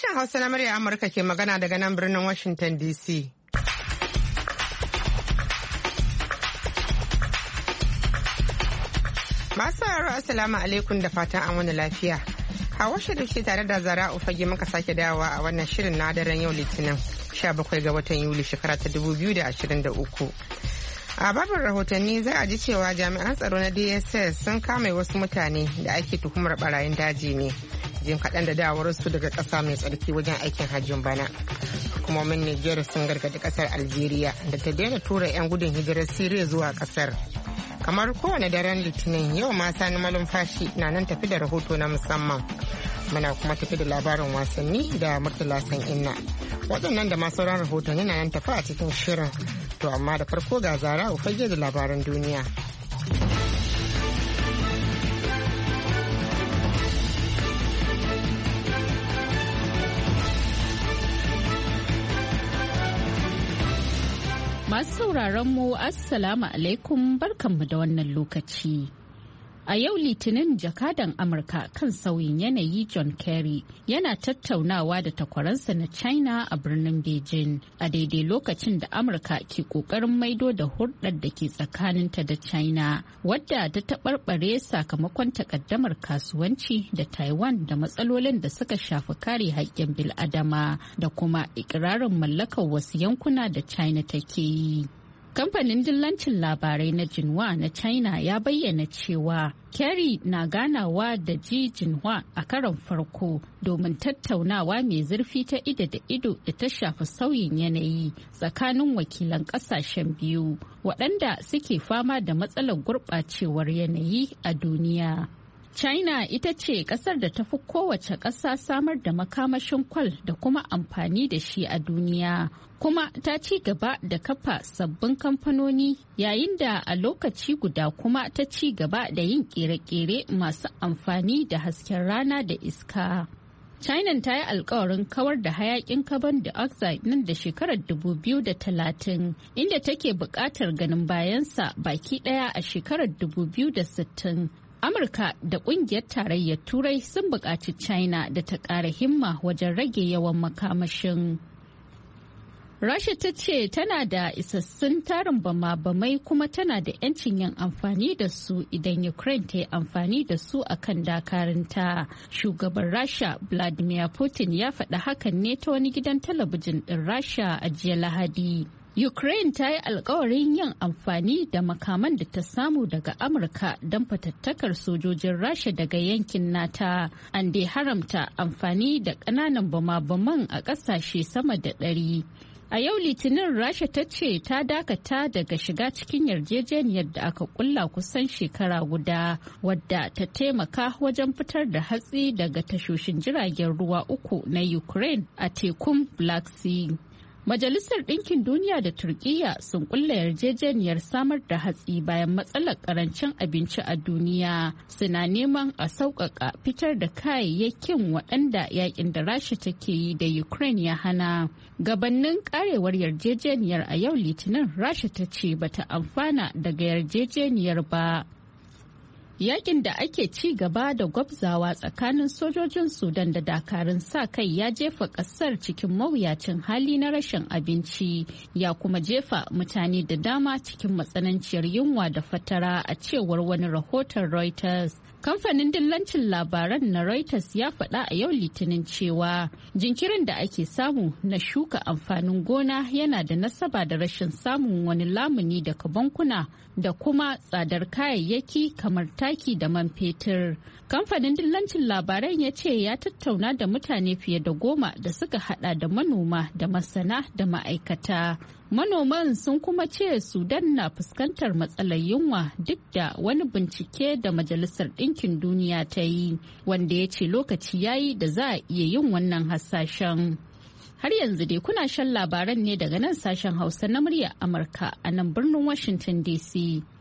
Sashen Hausa na murya Amurka ke magana daga nan birnin Washington DC. Masu sauraro Assalamu alaikum da fatan an wani lafiya. Hawa da ce tare da Zara Ufage muka sake dawowa a wannan shirin na daren yau Litinin 17 ga watan Yuli shekara ta 2023. A babin rahotanni za a ji cewa jami'an tsaro na DSS sun kame wasu mutane da ake tuhumar barayin daji ne. Jin kaɗan da dawarsu daga ƙasa mai tsarki wajen aikin hajjin bana. Hukumomin Nijar sun gargaɗi ƙasar Algeria da ta daina tura 'yan gudun hijirar Siriya zuwa ƙasar. Kamar kowane daren Litinin yau ma Sani Malumfashi na nan tafi da rahoto na musamman. Muna kuma tafi da labarin wasanni da Murtala Inna. Waɗannan da ma sauran rahotanni na nan tafi a cikin shirin. To amma da farko ga Zara Ufage da labaran duniya. Masu sauraron mu Assalamu alaikum barkanmu da wannan lokaci. A yau Litinin jakadan Amurka kan sauyin yanayi John Kerry yana tattaunawa da takwaransa na China a birnin Beijing a daidai lokacin da Amurka ke kokarin maido da hulɗar da ke tsakaninta da China wadda ta taɓarɓare sakamakon takaddamar kasuwanci da Taiwan da matsalolin da suka shafi kare haƙƙin bil'adama da kuma ikirarin mallakar wasu yankuna da China take yi. Kamfanin dillancin labarai na Xinhua na China ya bayyana cewa Kerry na ganawa da Xi Jinping a karon farko domin tattaunawa mai zurfi ta ido da ido da ta shafi sauyin yanayi tsakanin wakilan kasashen biyu waɗanda suke fama da matsalar gurɓacewar yanayi a duniya. China ita ce kasar da ta fi kowace ƙasa samar da makamashin kwal da kuma amfani da shi a duniya. Kuma ta ci gaba da kafa sabbin kamfanoni yayin da a lokaci guda kuma ta ci gaba da yin ƙere-ƙere masu amfani da hasken rana da iska. China ta yi alkawarin kawar da hayakin carbon dioxide nan da shekarar 2030 inda take buƙatar ganin bayansa baki ɗaya a shekarar 2060. Amurka da kungiyar tarayyar Turai sun buƙaci China da ta ƙara himma wajen rage yawan makamashin. Rasha ta ce tana da isassun tarin bama-bamai kuma tana da 'yancin yin amfani da su idan Ukraine ta yi amfani da su a kan dakarunta. Shugaban Rasha Vladimir Putin ya faɗi hakan ne ta wani gidan talabijin ɗin Rasha a jiya Lahadi. Ukraine ta yi alkawarin yin amfani da makaman da ta samu daga Amurka don fatattakar sojojin Rasha daga yankin nata. An dai haramta amfani da ƙananan bama-baman a ƙasashe sama da 100. A yau Litinin Rasha ta ce ta dakata daga shiga cikin yarjejeniyar da aka kulla kusan shekara guda wadda ta taimaka wajen fitar da hatsi daga tashoshin jiragen ruwa 3 na Ukraine a tekun Black Sea. Majalisar Ɗinkin Duniya da Turkiyya sun kulla yarjejeniyar samar da hatsi bayan matsalar karancin abinci a duniya. Suna neman a sauƙaƙa fitar da kayayyakin waɗanda yakin da Rasha take yi da Ukraine ya hana. Gabannin karewar yarjejeniyar a yau Litinin Rasha ta ce bata amfana daga yarjejeniyar ba. Yakin da ake ci gaba da gwabzawa tsakanin sojojin Sudan da dakarun sa kai ya jefa kasar cikin mawuyacin hali na rashin abinci ya kuma jefa mutane da dama cikin matsananciyar yunwa da fatara a cewar wani rahoton Reuters. Kamfanin dillancin labaran na Reuters ya faɗa a yau Litinin cewa jinkirin da ake samu na shuka amfanin gona yana da nasaba da rashin samun wani lamuni daga bankuna da kuma tsadar kayayyaki kamar taki da man fetur. Kamfanin dillancin labaran ya ce ya tattauna da mutane fiye da 10 da suka hada da manoma da masana da ma'aikata. Manoman sun kuma ce Sudan na fuskantar matsalar yunwa duk da wani bincike da Majalisar Ɗinkin Duniya ta yi, wanda ya ce lokaci yayi da za a iya yin wannan hasashen. Har yanzu dai kuna shan labaran ne daga nan sashen Hausa na murya Amurka a nan birnin Washington DC.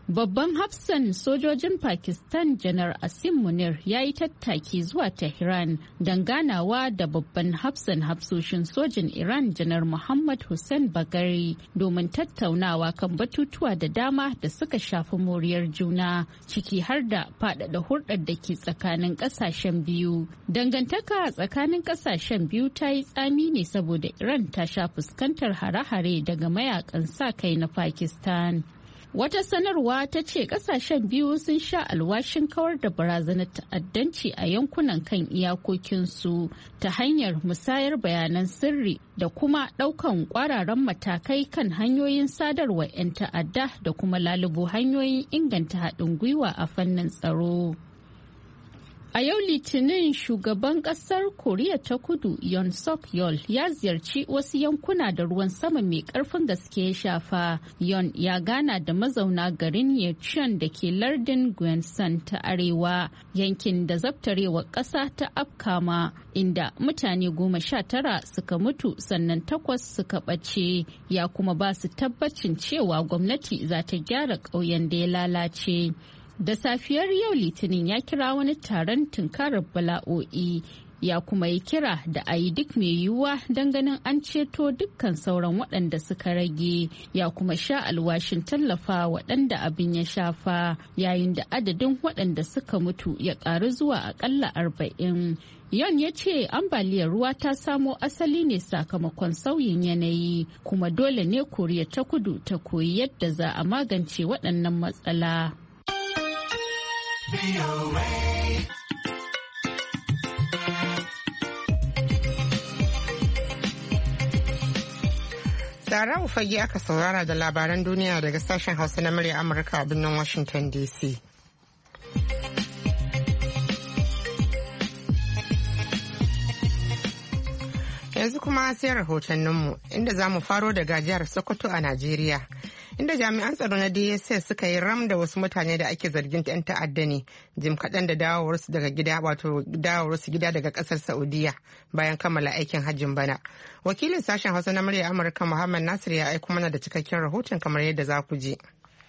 Babban hafsan sojojin Pakistan Janar Asim Munir ya yi tattaki zuwa Tehran don ganawa da babban hafsan hafsoshin sojin Iran Janar Muhammad Hussein Bagari domin tattaunawa kan batutuwa da dama da suka shafi moriyar juna, ciki har da faɗaɗa hulɗar da ke tsakanin ƙasashen biyu. Dangantaka tsakanin ƙasashen biyu ta yi tsami ne saboda Iran ta sha fuskantar hare-hare daga mayakan sa kai na Pakistan. Wata sanarwa ta ce kasashen biyu sun sha alwashin kawar da barazanar ta'addanci a yankunan kan iyakokinsu ta hanyar musayar bayanan sirri da kuma ɗaukan ƙwararan matakai kan hanyoyin sadarwa 'yan ta'adda da kuma lalubo hanyoyin inganta haɗin gwiwa a fannin tsaro. A yau Litinin shugaban kasar Koriya ta Kudu Yoon Suk Yeol ya ziyarci wasu yankuna da ruwan sama mai karfin gaske ya shafa. Yoon ya gana da mazauna garin Yecheon da ke lardin Gyeongsang ta arewa, yankin da zabtarewar ƙasa ta afkama, inda mutane 19 suka mutu sannan 8 suka ɓace. Ya kuma ba su tabbacin cewa gwamnati za ta gyara ƙauyen da ya lalace. Da safiyar yau Litinin ya kira wani taron tunkarar bala'o'i, ya kuma yi kira da a yi duk mai yiwuwa don ganin an ceto dukkan sauran waɗanda suka rage, ya kuma sha alwashin tallafa waɗanda abin ya shafa, yayin da adadin waɗanda suka mutu ya ƙaru zuwa aƙalla 40. Yon ya ce ambaliyar ruwa ta samo asali ne sakamakon sauyin yanayi, kuma dole ne Koriya ta Kudu ta koyi yadda za a magance waɗannan matsala. Zara Ufage aka saurara da labaran duniya daga sashen Hausa na murya Amurka a birnin Washington DC. Yanzu kuma sai rahotanninmu inda za mu faro daga jihar Sokoto a Najeriya. Inda jami'an tsaro na DSS suka yi ram da wasu mutane da ake zargin 'yan ta'adda ne jim kaɗan da dawowarsu daga gida, wato dawowarsu gida daga ƙasar Saudiya bayan kammala aikin hajjin bana. Wakilin sashen Hausa na murya Amurka Muhammad Nasir ya aiko mana da cikakken rahoton kamar yadda za ku ji.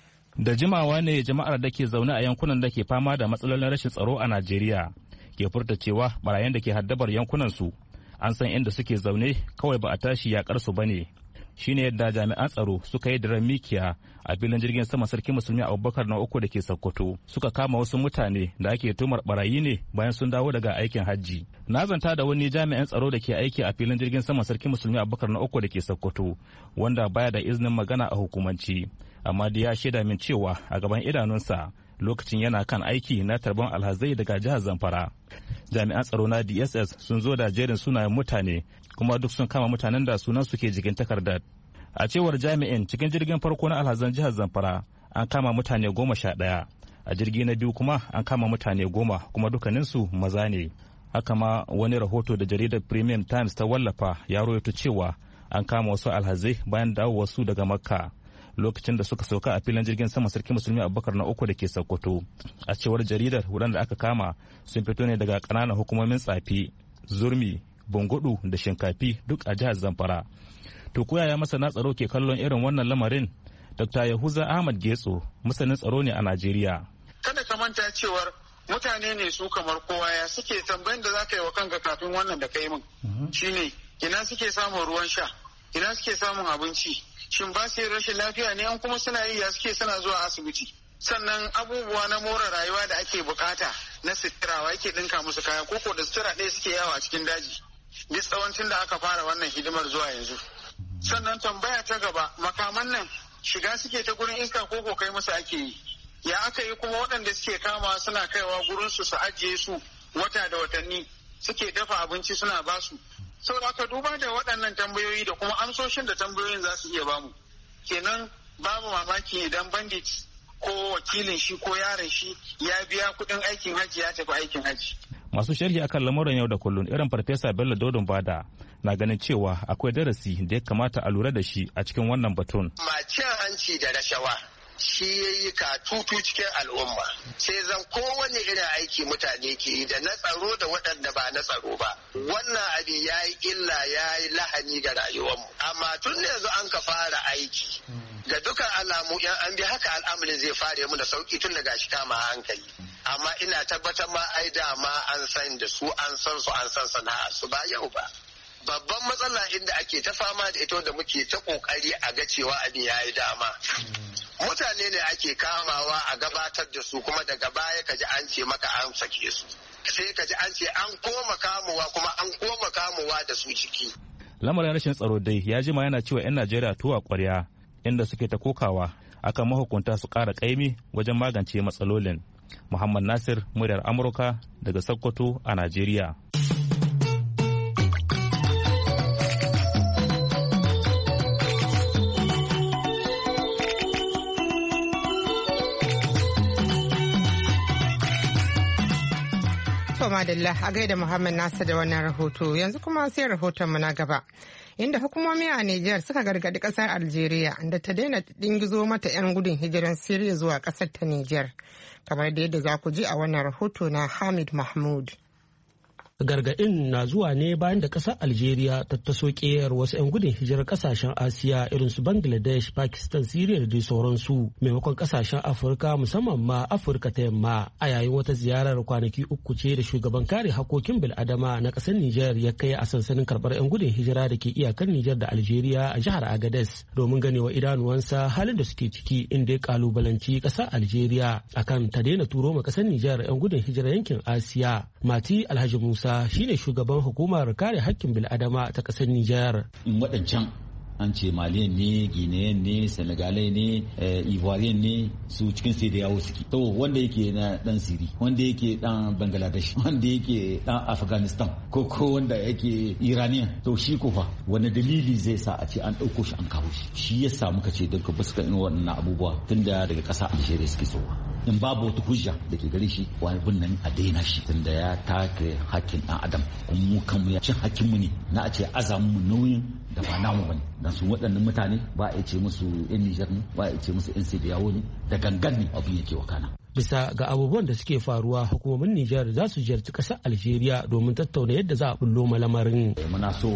Da jimawa ne jama'ar da ke zaune a yankunan da ke fama da matsalolin rashin tsaro a Najeriya ke furta cewa barayin da ke haddabar yankunansu an san inda suke zaune, kawai ba a tashi yakar su bane. Shine yadda jami'an tsaro suka yi daren mikiya a filin jirgin sama sarki musulmi Abubakar na 3 da ke Sokoto, suka kama wasu mutane da ake tumar barayi ne bayan sun dawo daga aikin hajji. Na zanta da wani jami'an tsaro da ke aiki a filin jirgin sama sarki musulmi Abubakar na 3 da ke Sokoto, wanda baya da izinin magana a hukumanci, amma da ya shaida min cewa a gaban idanunsa lokacin yana kan aiki na tarban alhazai daga jihar Zamfara. Jami'an tsaro na DSS sun zo da jerin sunayen mutane, kuma duk sun kama mutanen da sunan su ke jikin takardar. A cewar jami'in, cikin jirgin farko na alhazan jihar Zamfara an kama mutane 11, a jirgi na biyu kuma an kama mutane 10, kuma dukkaninsu maza ne. Haka ma wani rahoto da jaridar Premium Times ta wallafa ya rawaito cewa an kama wasu alhazai bayan dawo wasu daga Makka lokacin da suka sauka a filin jirgin sama sarki musulmi Abubakar na 3 da ke Sokoto. A cewar jaridar, waɗanda aka kama sun fito ne daga ƙananan hukumomin Tsafi, Zurmi, Bungudu da Shinkafi duk a jihar Zamfara. To ko yaya masana tsaro ke kallon irin wannan lamarin? Dr. Yahuza Ahmad Getso masanin tsaro ne a Najeriya. Kada ka manta cewar mutane ne su kamar kowa, ya suke tambayin da za ka yi wa kanka kafin wannan da ka yi min. Shine ina suke samun ruwan sha, ina suke samun abinci, shin ba su rashin lafiya ne, an kuma suna yi ya suke suna zuwa asibiti. Sannan abubuwa na more rayuwa da ake bukata na sitirawa yake dinka musu kaya, koko da sutura ɗaya suke yawa a cikin daji duk tsawancin da aka fara wannan hidimar zuwa yanzu. Sannan tambaya ta gaba, makaman nan shiga suke ta gurin iska koko kai musu ake yi, ya aka yi kuma waɗanda suke kama suna kaiwa gurin su ajiye su wata da watanni, suke dafa abinci suna basu. Saboda aka duba da waɗannan tambayoyi da kuma amsoshin da tambayoyin za su iya bamu, kenan babu mamaki idan bandit ko wakilin shi ko yaron shi ya biya kuɗin aikin hajji ya tafi aikin hajji. Masu sharhi akan lamuran yau da kullum irin Farfesa Bello Dodon Bada na ganin cewa akwai darasi da ya kamata a lura da shi a cikin wannan batun. Cin hanci da rashawa shi ya yi katutu cikin al'umma sai zan kowane irin aiki mutane ke yi da na tsaro da waɗanda ba na tsaro ba. Wannan abin ya yi illa ya yi lahani ga rayuwarmu. Amma tun da yanzu an ka fara aiki ga dukkan alamu yan an bi haka al'amarin zai fara mu da sauki tun daga shi kama hankali. Amma ina tabbatar ma ai dama an san da su an san su an san sana'a su ba yau ba. Babban matsala inda ake ta fama da ita da muke ta kokari a ga cewa abin ya yi dama. Mutane ne ake kamawa a gabatar da su kuma daga baya ka ji an ce maka an sake su. Sai ka ji an ce an koma kamuwa kuma an koma kamuwa da su ciki. Lamarin rashin tsaro dai ya jima yana cewa 'yan Najeriya tuwa ƙwarya inda suke ta kokawa akan mahukunta su ƙara ƙaimi wajen magance matsalolin. Muhammad Nasir, muryar Amurka daga Sokoto a Najeriya. Madalla a gaida Muhammad Nasir da wannan rahoto. Yanzu kuma sai rahoton mu na gaba. Inda hukumomi a Nijar suka gargadi kasar Algeria da ta daina dingizo mata 'yan gudun hijiran Siriya zuwa kasar ta Nijar. Kamar da yadda za ku ji a wannan rahoto na Hamid Mahmud. Gargaɗin na zuwa ne bayan da ƙasar Algeria ta taso ƙeyar wasu 'yan gudun hijirar ƙasashen Asiya irin su Bangladesh, Pakistan, Syria da dai sauransu maimakon ƙasashen Afirka musamman ma Afirka ta yamma a yayin wata ziyarar kwanaki 3 ce da shugaban kare hakokin bil'adama na ƙasar Nijar ya kai a sansanin karɓar 'yan gudun hijira da ke iyakar Nijar da Algeria a jihar Agadez domin ganewa idanuwansa halin da suke ciki inda ya kalubalanci ƙasar Algeria akan ta daina turo ma ƙasar Nijar 'yan gudun hijira yankin Asiya. Mati Alhaji Musa shine shugaban hukumar kare hakkin bil'adama ta ƙasar Nijar. In waɗancan an ce Maliyan ne, Guinean ne, Senegalai ne, Ivoirian ne su cikin sai da yawo suke. To wanda yake na dan Siri, wanda yake dan Bangladesh, wanda yake dan Afghanistan, ko wanda yake Iranian. To shi ko fa wani dalili zai sa a ce an ɗauko shi an kawo shi. Shi yasa muka ce don ka fuska irin waɗannan abubuwa tunda daga ƙasa Algeria suke sowa. In babu wata hujja da ke gare shi wani nan a daina shi tunda ya take hakkin ɗan adam kuma mu kanmu ya cin hakkinmu ne na a ce azamu nauyin da ba namu bane dan su waɗannan mutane ba a ce musu yan Nijar ne ba a ce musu yan Sidiyawo ne da gangan ne abin yake wakana. Bisa ga abubuwan da suke faruwa hukumomin Nijar za su ziyarci ƙasar Algeria domin tattauna yadda za a bullo malamarin. Muna so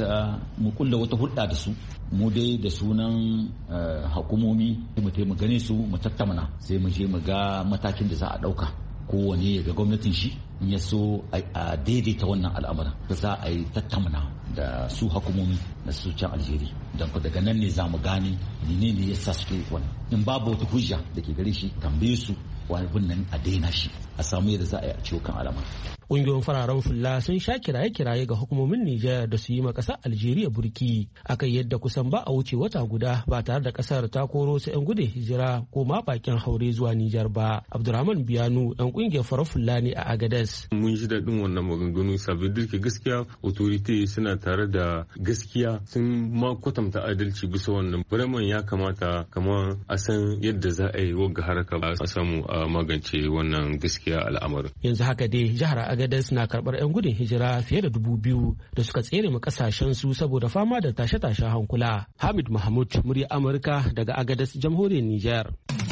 mu kulla wata hulɗa da su mu dai da sunan hukumomi mu gane su mu tattauna sai mu je mu ga matakin da za a ɗauka kowane ya ga gwamnatin shi in ya so a daidaita wannan al'amarin da za a yi tattauna da su hukumomi na su can Algeria don daga nan ne za mu gane ne ya sa suke wannan in babu wata hujja da ke gare shi tambaye su wani nan a daina shi a samu yadda za a yi a ciwo kan alama. Ƙungiyoyin fararen fulla sun sha kiraye-kiraye ga hukumomin Nijar da su yi ma ƙasar Algeria burki akan yadda kusan ba a wuce wata guda ba tare da ƙasar ta koro su 'yan gudun hijira ko ma bakin haure zuwa Nijar ba. Abdurrahman Biyanu ɗan ƙungiyar farar fulla ne a Agadez. Mun ji daɗin wannan maganganu saboda ke gaskiya authority suna tare da gaskiya sun ma kwatanta adalci bisa wannan. Vraiment ya kamata kamar a san yadda za a yi wagga haraka ba a samu a magance wannan gaskiya al'amarin. Yanzu haka dai jihar Agadez na karɓar 'yan gudun hijira fiye da 2,000 da suka tsere mu kasashen su saboda fama da tashe-tashen hankula. Hamid Mahmud, murya Amurka daga Agadez, jamhuriyar Nijar.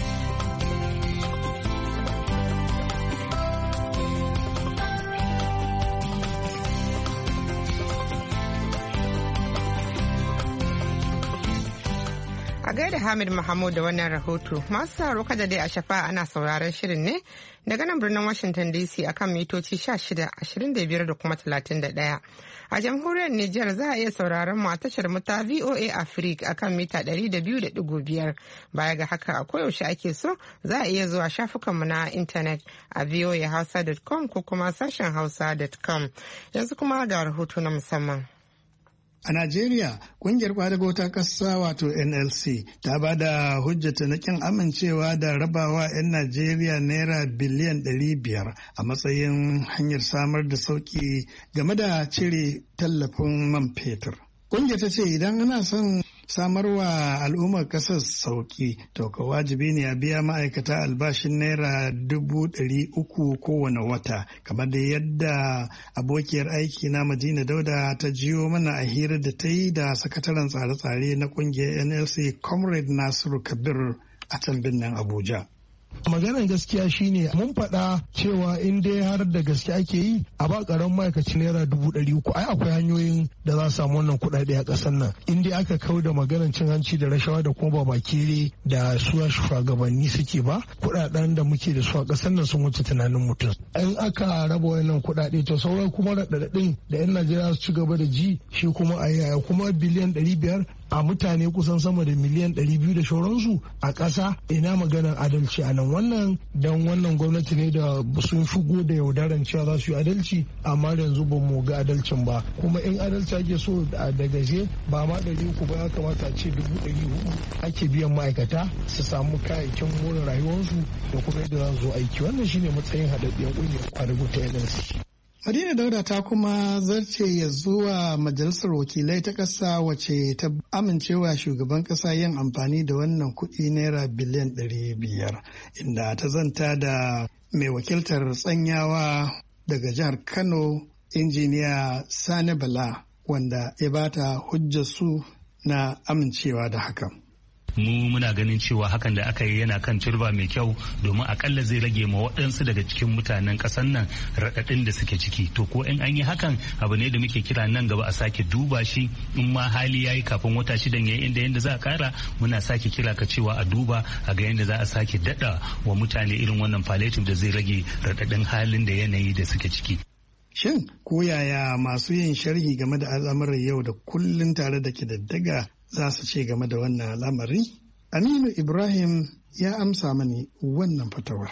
A gaida Hamid Mahmud da wannan rahoto, masu sauraro kada dai a shafa ana sauraron shirin ne daga nan birnin Washington DC akan mitoci 16, 25 da kuma 31. A jamhuriyar Nijar za a iya sauraron mu a tashar mu ta VOA Africa akan mita 200.5. Baya ga haka a koyaushe ake so za a iya zuwa shafukanmu na intanet a voahausa.com ko kuma sashen hausa.com. Yanzu kuma ga rahoto na musamman. A Najeriya, kungiyar kwadago ta ƙasa wato NLC ta ba da hujjata na kin amincewa da rabawa 'yan Najeriya naira biliyan 500 a matsayin hanyar samar da sauƙi game da cire tallafin man fetur. Kungiyar ta ce idan ana son samarwa al'ummar ƙasar sauƙi to ka wajibi ne a biya ma'aikata albashin naira 300,000 kowane wata kamar da yadda abokiyar aiki na Madina Dauda ta jiyo mana a hirar da ta yi da sakataren tsare-tsare na kungiyar NLC Comrade Nasiru Kabir a can birnin Abuja. Maganar gaskiya shine mun faɗa cewa in dai har da gaske ake yi a ba ƙaramin ma'aikaci naira 300,000 ai akwai hanyoyin da za su samu wannan kuɗaɗe a ƙasar nan in dai aka kau da maganar cin hanci da rashawa da kuma babakere da su shugabanni suke ba kuɗaɗen da muke da su a ƙasar nan sun wuce tunanin mutum in aka raba wannan kuɗaɗe to sauran kuma raɗaɗin da 'yan Najeriya su ci gaba da ji shi kuma a yaya kuma biliyan 500 a mutane kusan sama da miliyan 200 da shauransu a ƙasa ina maganar adalci a nan wannan don wannan gwamnati ne da sun shigo da yaudaran cewa za su yi adalci amma yanzu ba mu ga adalcin ba kuma in adalci ake so da gaje ba ma 300 ba ya kamata a ce 400 ake biyan ma'aikata su samu kayayyakin more rayuwarsu da kuma yadda za su zo aiki wannan shine matsayin haɗaɗɗiyar ƙungiyar kwadago ta NLC. Madina Dauda ta kuma zarce ya zuwa majalisar wakilai ta ƙasa wace ta amincewa shugaban ƙasa yin amfani da wannan kuɗi naira biliyan 500 inda ta zanta da mai wakiltar tsanyawa daga jihar Kano injiniya Sani Bala wanda ya bata hujjar su na amincewa da hakan. mu muna ganin cewa hakan da aka yi yana kan turba mai kyau domin akalla zai rage ma waɗansu daga cikin mutanen ƙasar nan raɗaɗin da suke ciki to ko in an yi hakan abu ne da muke kira nan gaba a sake duba shi in ma hali yayi kafin wata shidan yayi inda yanda za a kara muna sake kira ka cewa a duba a ga yanda za a sake daɗa wa mutane irin wannan palliative da zai rage raɗaɗin halin da yanayi da suke ciki. Shin ko yaya masu yin sharhi game da al'amuran yau da kullun tare da kididdiga za su ce game da wannan al'amari? Aminu Ibrahim ya amsa mani wannan fatawar.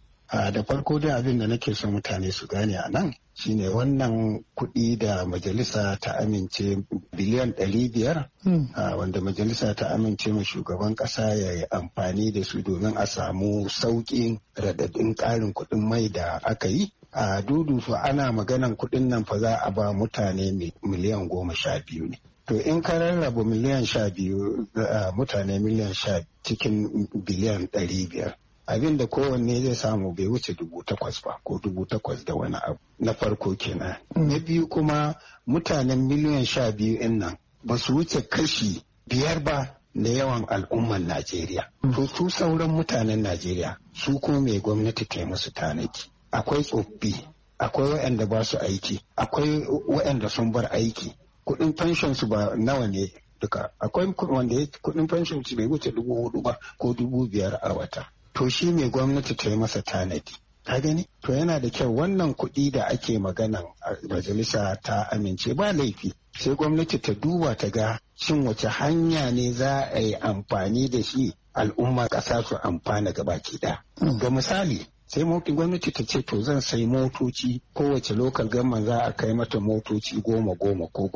Da farko dai abin da nake son mutane su gane a nan shine wannan kuɗi da majalisa ta amince biliyan 500 wanda majalisa ta amince ma shugaban ƙasa ya yi amfani da su domin a samu sauƙin radadin ƙarin kuɗin mai da aka yi. A dudu su ana maganan kuɗin nan fa za a ba mutane miliyan 12 ne. To in ka rarraba miliyan 12 mutane miliyan 10 cikin biliyan 500 abin da kowanne zai samu bai wuce 8,000 ba ko 8,000 da wani abu na farko kenan. Na biyu kuma mutanen miliyan 12 in nan ba su wuce kashi 5 ba na yawan al'umman Najeriya. To su sauran mutanen Najeriya su kuma mai gwamnati ta yi musu tanaki. Akwai tsoffi, akwai waɗanda ba su aiki, akwai waɗanda sun bar aiki. Kuɗin pension su ba nawa ne duka. Akwai wanda kuɗin pension su bai wuce 4,000 ba ko 5,000 a wata. To shi mai gwamnati ta yi masa tanadi. Ka gani? To yana da kyau wannan kuɗi da ake magana majalisa ta amince ba laifi. Sai gwamnati ta duba ta ga shin wace hanya ne za a yi amfani da shi al'umma ƙasa su amfana gabaki ɗaya. Ga misali, sai gwamnati ta ce to zan sai motoci kowace lokal government za a kai mata motoci 10 ko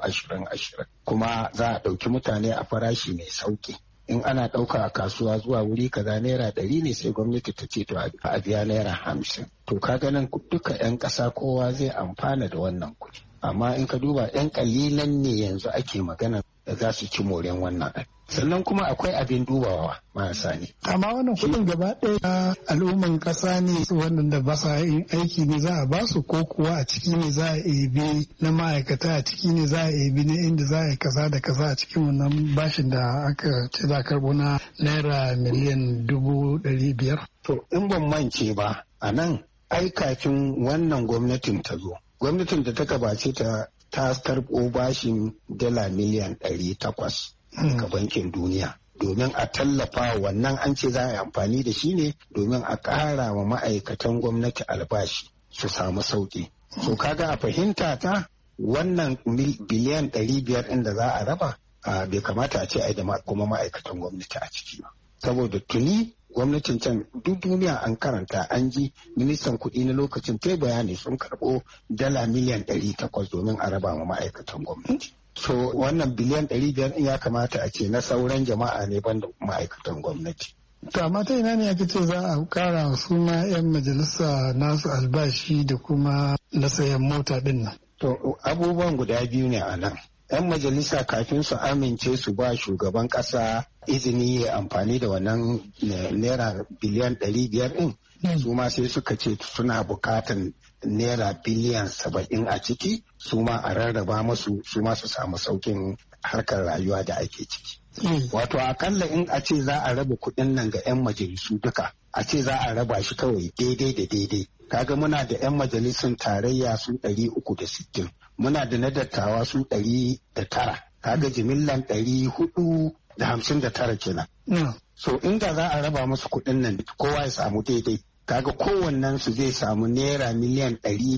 20 kuma za a ɗauki mutane a farashi mai sauki. In ana ɗauka a kasuwa zuwa wuri kaza naira 100 ne sai gwamnati ta ce to a biya naira 50. To ka ganin duka 'yan ƙasa kowa zai amfana da wannan kuɗi. Amma in ka duba 'yan ƙalilan ne yanzu ake magana da za su ci moren wannan abin. Sannan kuma akwai abin dubawa marasa ne. Amma wannan kuɗin gaba ɗaya al'umman ƙasa ne wannan da ba sa yin aiki ne za a ba su ko kuwa a ciki ne za a ebi na ma'aikata a ciki ne za a ebi na inda za a yi kaza da kaza a cikin wannan bashin da aka ce za a karɓo na naira miliyan 500,000. To in ban mance ba a nan ai kafin wannan gwamnatin ta zo. Gwamnatin da ta gabace ta karɓo bashin dala miliyan 800 ga bankin duniya domin a tallafa wannan an ce za a yi amfani da shi ne domin a ƙara wa ma'aikatan gwamnati albashi su samu sauƙi. So kaga a fahimta ta wannan biliyan 500 ɗin da za a raba bai kamata a ce ai da kuma ma'aikatan gwamnati a ciki ba. Saboda tuni gwamnatin can duk duniya an karanta an ji ministan kuɗi na lokacin ta bayani sun karɓo dala miliyan 800 domin a raba ma ma'aikatan gwamnati. So wannan biliyan 500 ya kamata a ce na sauran jama'a ne banda ma'aikatan gwamnati. To amma ta ina ne aka ce za a kara su ma 'yan majalisa nasu albashi da kuma na sayan mota din nan? To abubuwan guda biyu ne a nan. 'Yan majalisa kafin su amince su ba shugaban ƙasa izini ya amfani da wannan naira biliyan 500 din su ma sai suka ce suna bukatan naira biliyan 70 a ciki su ma a rarraba masu su ma su samu saukin harkar rayuwa da ake ciki. Wato akalla in a ce za a raba kuɗin nan ga 'yan majalisu duka, a ce za a raba shi kawai daidai da daidai. Kaga muna da 'yan majalisun tarayya su 360, muna da na dattawa su 109, kaga jimillan 459 kenan. So inda za a raba musu kuɗin nan kowa ya samu daidai, kaga kowannen su zai samu naira miliyan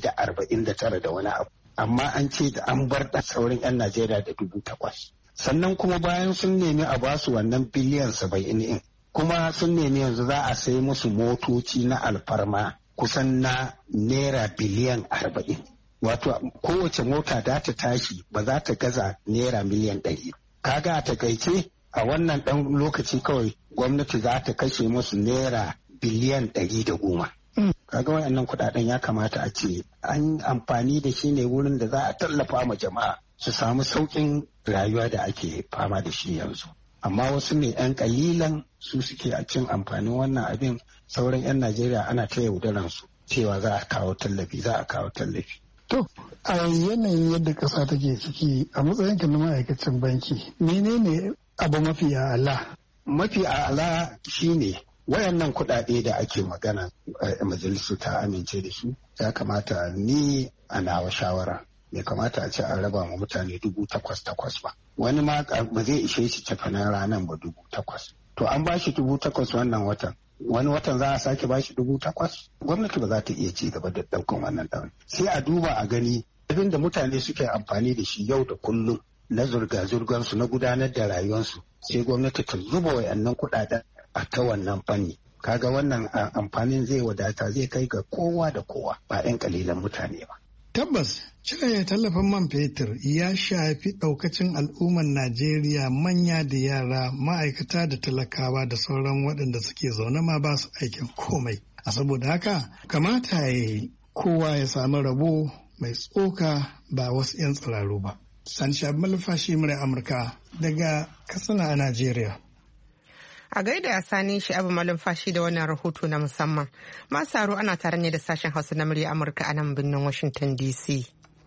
149 da wani abu. Amma an ce da an bar da saurin 'yan Najeriya da 8,000. Sannan kuma bayan sun nemi a basu wannan biliyan 70 kuma sun nemi yanzu za a sai musu motoci na alfarma kusan na naira biliyan 40. Wato kowace mota da ta tashi ba za ta gaza naira miliyan 100. Kaga a takaice a wannan ɗan lokaci kawai gwamnati za ta kashe musu naira biliyan 110. Kaga wayannan kuɗaɗen ya kamata a ce an amfani da shi ne wurin da za a tallafa ma jama'a su samu sauƙin rayuwa da ake fama da shi yanzu. Amma wasu ne 'yan ƙalilan su suke a cin amfanin wannan abin, sauran 'yan Najeriya ana ta yaudaran su cewa za a kawo tallafi. To, a yanayin yadda ƙasa take ciki a matsayinka na ma'aikacin banki, menene abu mafi a'ala? Mafi a'ala shine wayannan kuɗaɗe da ake magana majalisu ta amince da su, ya kamata ni a nawa shawara bai kamata a ce an raba ma mutane 8,000 ba. Wani ma ba zai ishe shi tafanin ranar ba 8,000. To an ba shi 8,000 wannan watan. Wani watan za a sake ba shi 8,000. Gwamnati ba za ta iya ci gaba da ɗaukan wannan ɗaurin. Sai a duba a gani abin da mutane suke amfani da shi yau da kullum na zurga-zurgansu na gudanar da rayuwarsu. Sai gwamnati ta zuba wayannan kuɗaɗen a ta wannan fanni. Kaga wannan amfanin zai wadata, zai kai ga kowa da kowa ba 'yan kalilan mutane ba. Tabbas, cire tallafin man fetur ya shafi ɗaukacin al'ummar Najeriya, manya da yara, ma'aikata da talakawa da sauran waɗanda suke zaune ma ba su aikin komai. A saboda haka, kamata ya yi kowa ya samu rabo mai tsoka ba wasu 'yan tsiraru ba. Sani Shabi Malumfashi, murai Amurka daga Katsina a Najeriya. A gaida Sani Shabi Malumfashi da wannan rahoto na musamman. Masu haro ana tare ne da sashen Hausa na murya Amurka a nan birnin Washington DC.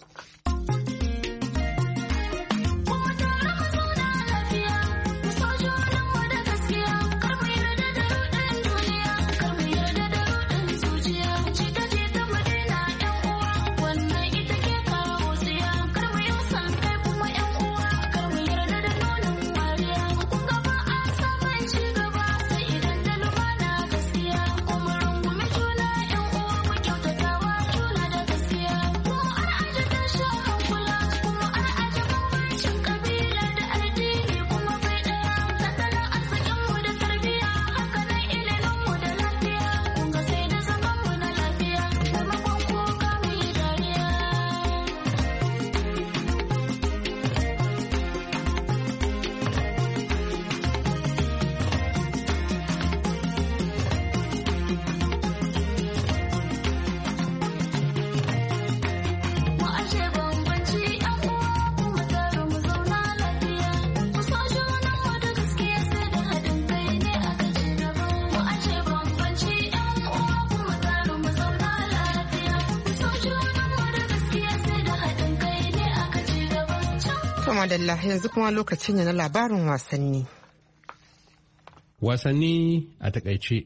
Madalla yanzu kuma lokaci ne na labarin wasanni. Wasanni a takaice.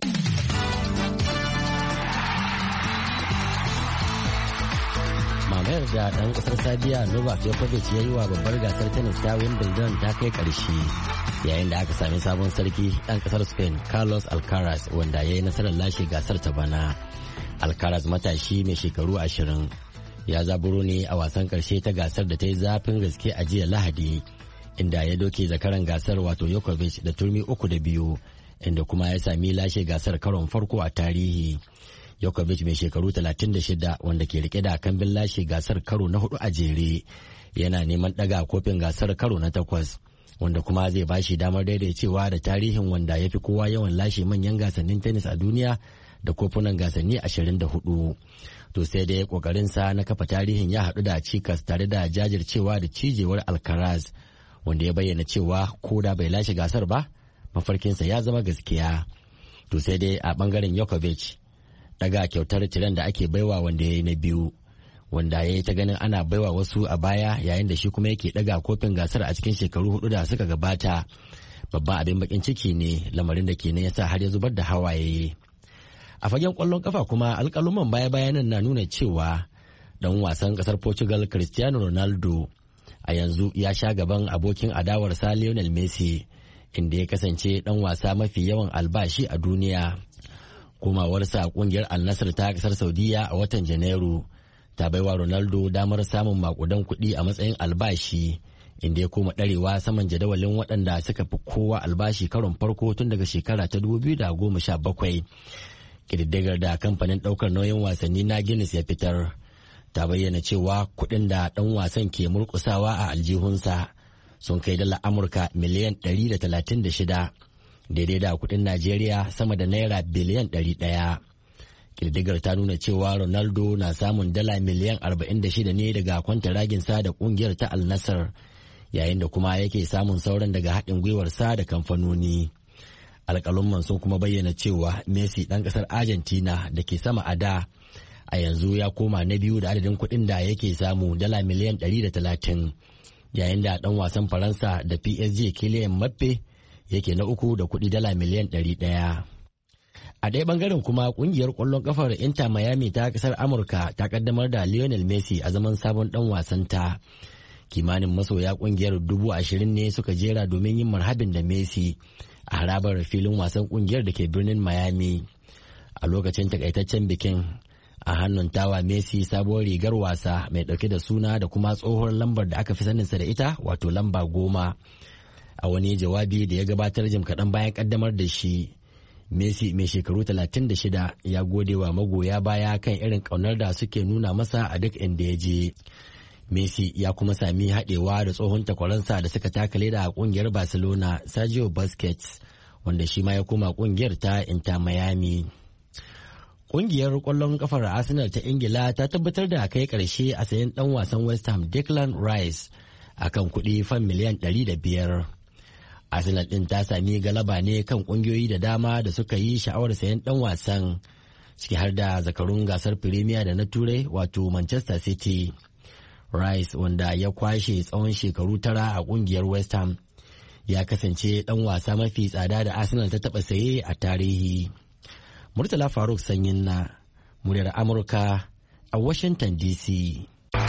Mamayar da ɗan ƙasar Sabiya Novak Djokovic ya yi wa babbar gasar tennis ta Wimbledon ta kai ƙarshe yayin da aka sami sabon sarki ɗan ƙasar Spain Carlos Alcaraz wanda ya yi nasarar lashe gasar ta bana. Alcaraz matashi mai shekaru 20 ya zaburo ne a wasan karshe ta gasar da ta yi zafin gaske a jiya Lahadi inda ya doke zakaran gasar wato Djokovic da turmi 3-2 inda kuma ya sami lashe gasar karon farko a tarihi. Djokovic mai shekaru 36 wanda ke rike da kambin lashe gasar karo na 4 a jere yana neman daga kofin gasar karo na 8 wanda kuma zai bashi damar daidaicewa da tarihin wanda ya fi kowa yawan lashe manyan gasannin tennis a duniya da kofunan gasanni 24. To sai dai kokarinsa na kafa tarihin ya haɗu da cikas tare da jajircewa da cijewar Alcaraz wanda ya bayyana cewa ko da bai lashe gasar ba mafarkinsa ya zama gaskiya. To sai dai a bangaren Djokovic daga kyautar tiran da ake baiwa wanda ya yi na biyu wanda ya yi ta ganin ana baiwa wasu a baya yayin da shi kuma yake daga kofin gasar a cikin shekaru 4 da suka gabata. Babban abin bakin ciki ne, lamarin da kenan ya sa har ya zubar da hawaye. A fagen kwallon kafa kuma alkaluman baya-bayanan na nuna cewa dan wasan kasar Portugal Cristiano Ronaldo a yanzu ya sha gaban abokin adawarsa Lionel Messi, inda ya kasance dan wasa mafi yawan albashi a duniya. Komawarsa a kungiyar Al Nassr ta kasar Saudiya a watan Janairu ta baiwa Ronaldo damar samun makudan kuɗi a matsayin albashi, inda ya koma ɗarewa saman jadawalin waɗanda suka fi kowa albashi karon farko tun daga shekara ta 2017. Ƙididdigar da kamfanin ɗaukar nauyin wasanni na Guinness ya fitar ta bayyana cewa kuɗin da ɗan wasan ke murƙusawa a aljihunsa sun kai dala Amurka miliyan 136, daidai da kuɗin Najeriya sama da naira biliyan 100. Ƙididdigar ta nuna cewa Ronaldo na samun dala miliyan 46 ne daga kwantaraginsa da ƙungiyar ta Al Nassr, yayin da kuma yake samun sauran daga haɗin gwiwarsa da kamfanoni. Alƙalumman sun kuma bayyana cewa Messi ɗan ƙasar Argentina da ke sama a da, a yanzu ya koma na biyu da adadin kuɗin da yake samu dala miliyan 130, yayin da ɗan wasan Faransa da PSG Kylian Mbappe yake na uku da kuɗi dala miliyan 100. A ɗaya ɓangaren kuma ƙungiyar ƙwallon ƙafar Inter Miami ta ƙasar Amurka ta ƙaddamar da Lionel Messi a zaman sabon ɗan wasanta. Kimanin masoya ƙungiyar 20,000 ne suka jera domin yin marhabin da Messi a harabar filin wasan ƙungiyar da ke birnin Miami. A lokacin takaitaccen bikin, a hannun tawa Messi sabuwar rigar wasa mai ɗauke da suna da kuma tsohuwar lambar da aka fi saninsa da ita, wato lamba 10. A wani jawabi da ya gabatar jim kaɗan bayan ƙaddamar da shi, Messi mai shekaru 36 ya gode wa magoya baya kan irin ƙaunar da suke nuna masa a duk inda ya je. Messi ya kuma sami haɗewa da tsohon takwaransa da suka taka leda a ƙungiyar Barcelona, Sergio Busquets, wanda shi ma ya koma ƙungiyar ta Inter Miami. Ƙungiyar ƙwallon ƙafar Arsenal ta Ingila ta tabbatar da kai ƙarshe a sayan ɗan wasan West Ham Declan Rice akan kuɗi fan miliyan 105. Arsenal ɗin ta sami galaba ne kan ƙungiyoyi da dama da suka yi sha'awar sayan ɗan wasan, ciki har da zakarun gasar Premier da na Turai, wato Manchester City. Rice, wanda ya kwashe tsawon shekaru 9 a ƙungiyar West Ham, ya kasance ɗan wasa mafi tsada da Arsenal ta taɓa saye a tarihi. Murtala Faruk Sanyin na muryar Amurka a Washington DC.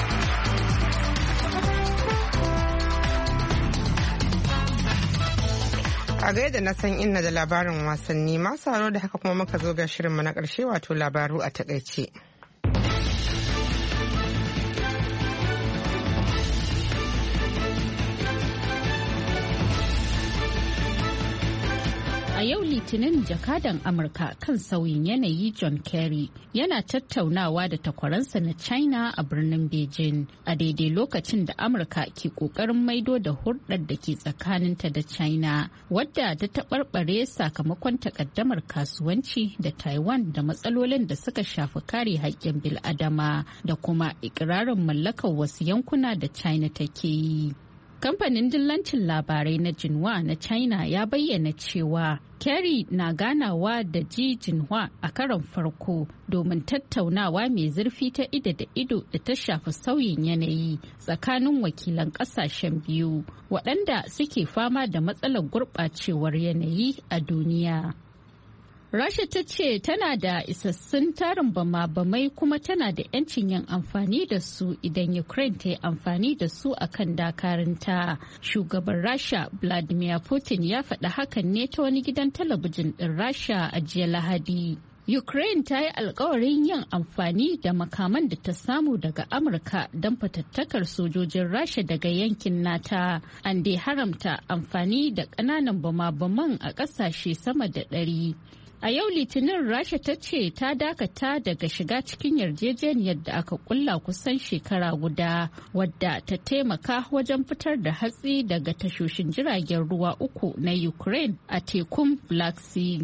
A gaida na san inna da labarin wasanni, masu haro da haka kuma muka zo ga shirinmu na ƙarshe, wato labaru a takaice. A yau Litinin jakadan Amurka kan sauyin yanayi John Kerry yana tattaunawa da takwaransa na China a birnin Beijing a daidai lokacin da Amurka ke kokarin maido da hulɗar da ke tsakaninta da China, wadda ta taɓarɓare sakamakon takaddamar kasuwanci da Taiwan da matsalolin da suka shafi kare haƙƙin bil'adama da kuma ikirarin mallakar wasu yankuna da China take yi. Kamfanin dillancin labarai na Xinhua na China ya bayyana cewa Kerry na ganawa da Xi Jinping a karon farko domin tattaunawa mai zurfi ta ido da ido da ta shafi sauyin yanayi tsakanin wakilan kasashen biyu waɗanda suke fama da matsalar gurɓacewar yanayi a duniya. Rasha ta ce tana da isassun tarin bama-bamai kuma tana da 'yancin yin amfani da su idan Ukraine ta yi amfani da su a kan dakarunta. Shugaban Rasha Vladimir Putin ya faɗi hakan ne ta wani gidan talabijin ɗin Rasha a jiya Lahadi. Ukraine ta yi alkawarin yin amfani da makaman da ta samu daga Amurka don fatattakar sojojin Rasha daga yankin nata. An dai haramta amfani da ƙananan bama-baman a ƙasashe sama da 100. A yau Litinin Rasha ta ce ta dakata daga shiga cikin yarjejeniyar da aka kulla kusan shekara guda, wadda ta taimaka wajen fitar da hatsi daga tashoshin jiragen ruwa 3 na Ukraine a tekun Black Sea.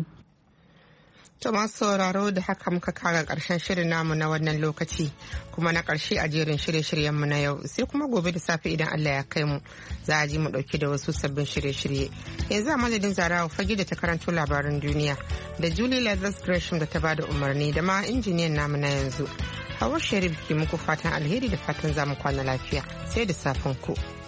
To masu sauraro da haka muka kaga karshen shirin namu na wannan lokaci kuma na karshe a jerin shirye-shiryenmu na yau, sai kuma gobe da safe idan Allah ya kai mu za a ji mu dauke da wasu sabbin shirye-shirye. Yanzu a madadin Zarawa Fage da ta karanto labaran duniya da Julie Lazarus Gresham da ta bada umarni da ma injiniyan namu na yanzu. Hawa Sharif ke muku fatan alheri da fatan zamu kwana lafiya sai da safen ku.